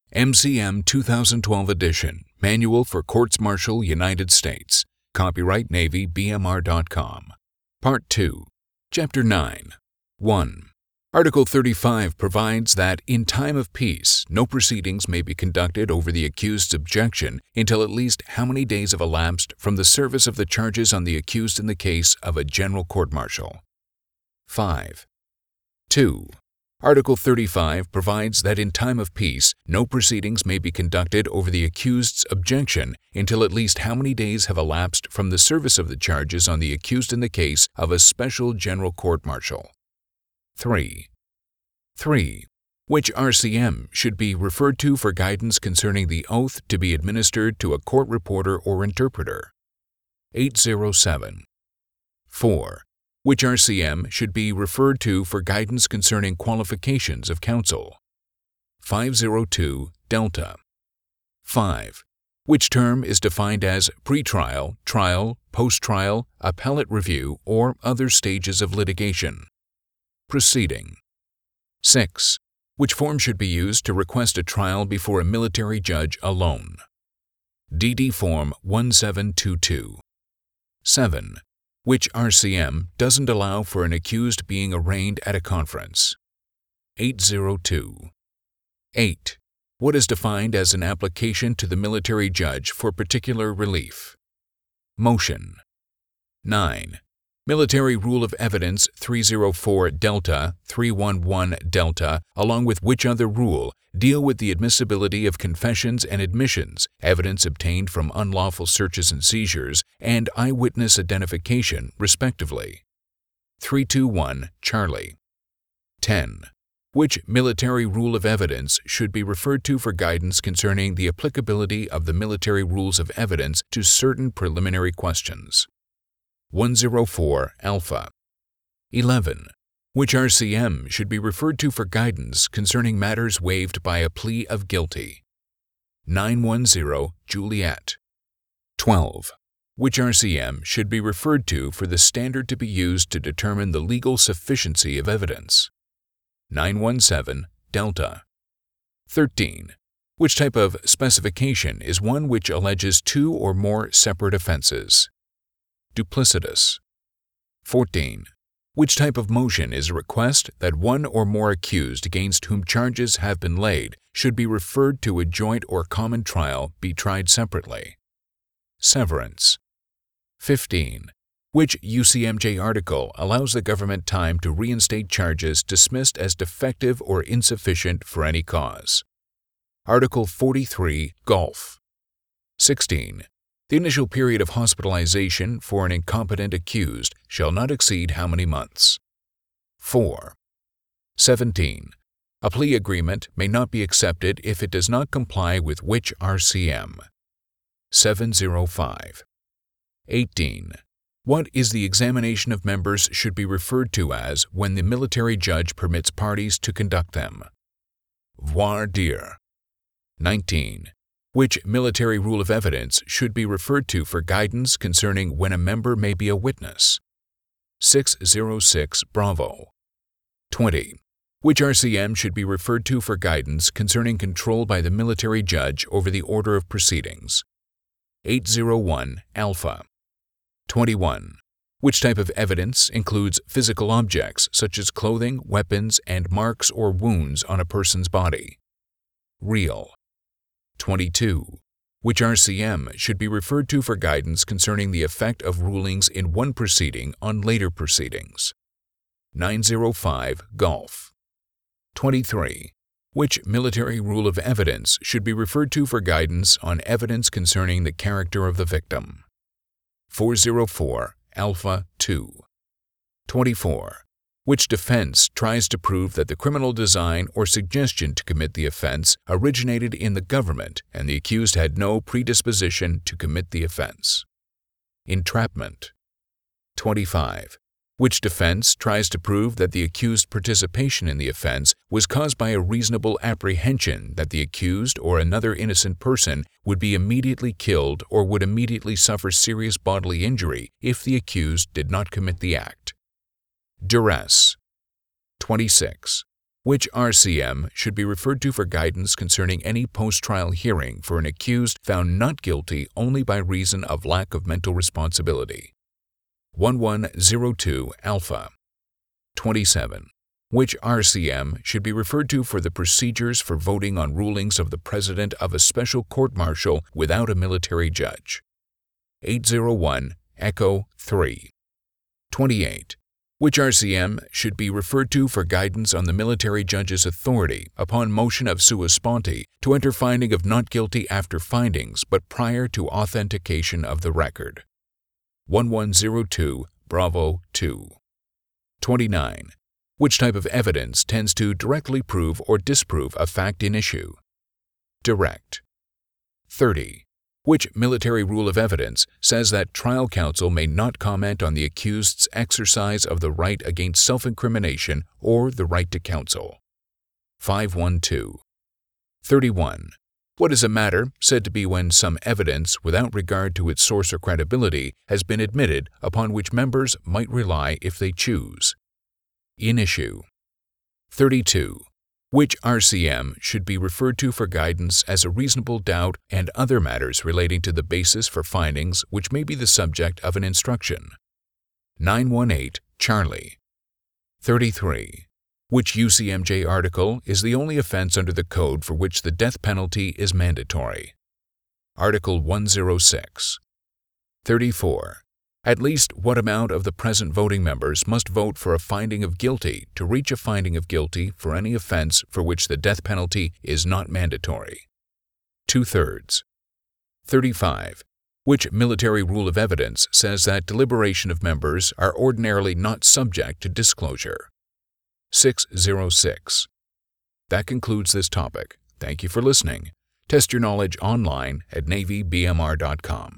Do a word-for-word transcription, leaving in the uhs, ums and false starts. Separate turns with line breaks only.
M C M two thousand twelve edition, Manual for Courts-Martial United States. Copyright Navy B M R dot com. Part two. Chapter nine. one. Article thirty-five provides that in time of peace, no proceedings may be conducted over the accused's objection until at least how many days have elapsed from the service of the charges on the accused in the case of a general court-martial. five. two. Article thirty-five provides that in time of peace, no proceedings may be conducted over the accused's objection until at least how many days have elapsed from the service of the charges on the accused in the case of a special general court-martial. three. three. Which R C M should be referred to for guidance concerning the oath to be administered to a court reporter or interpreter. eight oh seven. four. Which R C M should be referred to for guidance concerning qualifications of counsel. five oh two. Delta. five. Which term is defined as pretrial, trial, post-trial, appellate review, or other stages of litigation. Proceeding. six. Which form should be used to request a trial before a military judge alone. D D Form one seven two two. seven. Which R C M doesn't allow for an accused being arraigned at a conference. eight oh two. eight. What is defined as an application to the military judge for particular relief? Motion. nine. Military Rule of Evidence three oh four Delta, three eleven Delta, along with which other rule, deal with the admissibility of confessions and admissions, evidence obtained from unlawful searches and seizures, and eyewitness identification, respectively. three twenty-one Charlie. ten. Which Military Rule of Evidence should be referred to for guidance concerning the applicability of the military rules of evidence to certain preliminary questions. one oh four Alpha. eleven. Which R C M should be referred to for guidance concerning matters waived by a plea of guilty. nine ten Juliet. twelve. Which R C M should be referred to for the standard to be used to determine the legal sufficiency of evidence. nine seventeen Delta. thirteen. Which type of specification is one which alleges two or more separate offenses? Duplicitous. fourteen. Which type of motion is a request that one or more accused against whom charges have been laid should be referred to a joint or common trial be tried separately? Severance. fifteen. Which U C M J article allows the government time to reinstate charges dismissed as defective or insufficient for any cause? Article forty-three Golf. sixteen. The initial period of hospitalization for an incompetent accused shall not exceed how many months? four. seventeen. A plea agreement may not be accepted if it does not comply with which R C M? seven oh five. eighteen. What is the examination of members should be referred to as when the military judge permits parties to conduct them? Voir dire. nineteen. Which military rule of evidence should be referred to for guidance concerning when a member may be a witness? six oh six Bravo. twenty. Which R C M should be referred to for guidance concerning control by the military judge over the order of proceedings? eight oh one Alpha. twenty-one. Which type of evidence includes physical objects such as clothing, weapons, and marks or wounds on a person's body? Real. twenty-two. Which R C M should be referred to for guidance concerning the effect of rulings in one proceeding on later proceedings? nine oh five Golf. twenty-three. Which military rule of evidence should be referred to for guidance on evidence concerning the character of the victim? four oh four Alpha two. twenty-four. Which defense tries to prove that the criminal design or suggestion to commit the offense originated in the government and the accused had no predisposition to commit the offense? Entrapment. twenty-five. Which defense tries to prove that the accused's participation in the offense was caused by a reasonable apprehension that the accused or another innocent person would be immediately killed or would immediately suffer serious bodily injury if the accused did not commit the act? Duress. twenty-six. Which R C M should be referred to for guidance concerning any post-trial hearing for an accused found not guilty only by reason of lack of mental responsibility? eleven oh two Alpha. twenty-seven. Which R C M should be referred to for the procedures for voting on rulings of the President of a special court-martial without a military judge? eight oh one Echo three. twenty-eight. Which R C M should be referred to for guidance on the military judge's authority upon motion of sua sponte to enter finding of not guilty after findings but prior to authentication of the record? eleven oh two Bravo two. twenty-nine. Which type of evidence tends to directly prove or disprove a fact in issue? Direct. thirty. Which military rule of evidence says that trial counsel may not comment on the accused's exercise of the right against self-incrimination or the right to counsel? five twelve. thirty-one. What is a matter said to be when some evidence, without regard to its source or credibility, has been admitted upon which members might rely if they choose? In issue. thirty-two. Which R C M should be referred to for guidance as a reasonable doubt and other matters relating to the basis for findings which may be the subject of an instruction? nine one eight Charlie. thirty-three. Which U C M J article is the only offense under the Code for which the death penalty is mandatory? Article one oh six. thirty-four. At least what amount of the present voting members must vote for a finding of guilty to reach a finding of guilty for any offense for which the death penalty is not mandatory? Two-thirds. thirty-five. Which military rule of evidence says that deliberation of members are ordinarily not subject to disclosure? six oh six. That concludes this topic. Thank you for listening. Test your knowledge online at Navy B M R dot com.